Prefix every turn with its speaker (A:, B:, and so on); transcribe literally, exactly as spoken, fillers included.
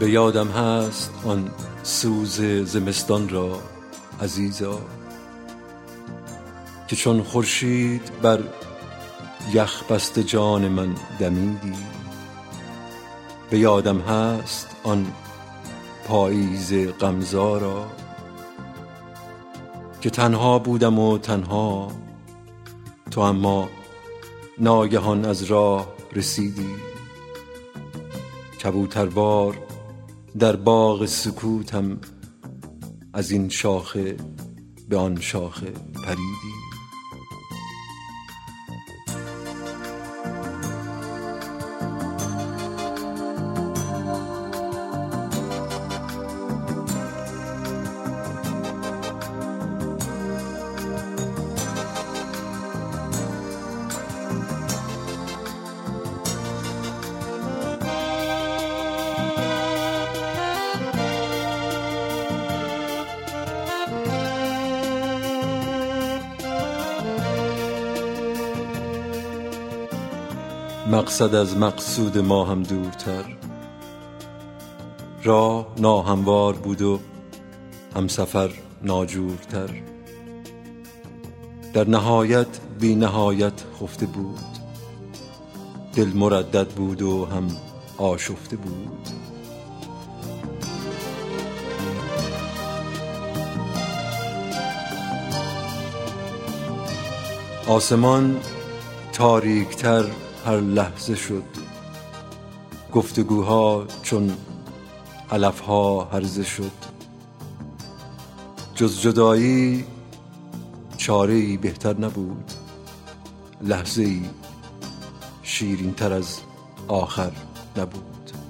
A: به یادم هست آن سوز زمستان را عزیزا، که چون خورشید بر یخ بسته جان من دمیدی. به یادم هست آن پاییز غمزارا، که تنها بودم و تنها تو اما ناگهان از راه رسیدی. کبوتروار در باغ سکوتم از این شاخه به آن شاخه پریدی. مقصد از مقصود ما هم دورتر، راه ناهموار بود و همسفر ناجورتر. در نهایت بی نهایت خفته بود، دل مردد بود و هم آشفته بود. آسمان تاریکتر هر لحظه شد، گفتگوها چون علفها هرزه شد. جز جدایی چاره‌ای بهتر نبود، لحظه‌ای شیرین‌تر از آخر نبود.